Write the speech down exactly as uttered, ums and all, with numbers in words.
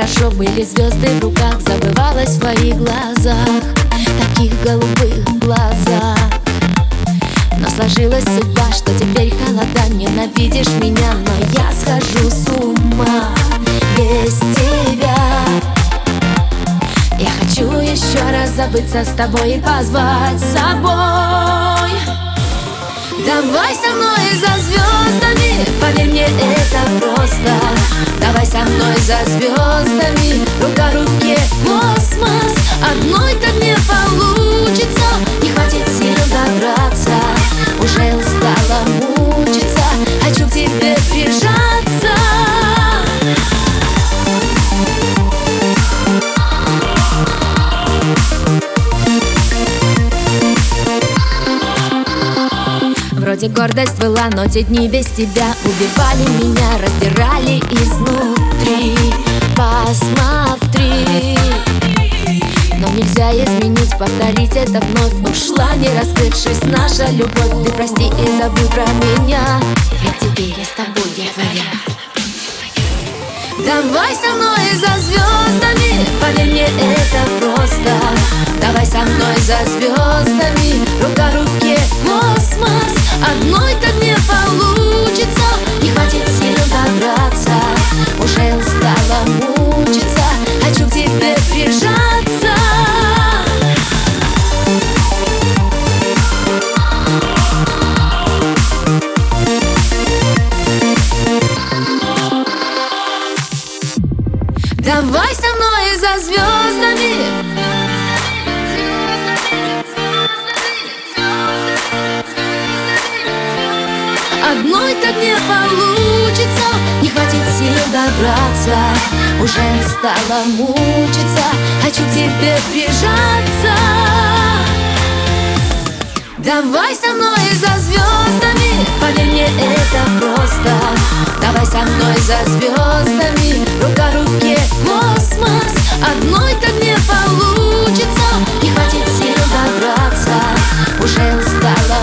хорошо были звезды в руках, забывалась в твоих глазах, таких голубых глазах. Но сложилась судьба, что теперь холода, ненавидишь меня, но я схожу с ума без тебя. Я хочу еще раз забыться с тобой и позвать с собой. Давай со мной за звездами, поверь мне, это просто. Давай со мной за звездами, рука в руке космос. Одной так не получится, не хватит сил добраться. Уже устала мучиться, хочу к тебе прижаться. Вроде гордость была, но те дни без тебя убивали меня, раздирали изнутри. Посмотри, но нельзя изменить, повторить это вновь. Ушла, не раскрывшись, наша любовь. Ты прости и забудь про меня, ведь теперь я с тобой, я твоя. Давай со мной за звездами, поверь мне, это просто. Давай со мной за звездами, рука в руке космос. Одной так не получится, не хватит сил добраться. Уже устала мучиться, хочу к тебе прижаться. Давай со мной за звездами. Одной так не получится, не хватит сил добраться. Уже стала мучиться, хочу к тебе прижаться. Давай со мной за звездами, поверь мне, это просто. Давай со мной за звездами, рука в руке космос. Одной так не получится, не хватит сил добраться. Уже устала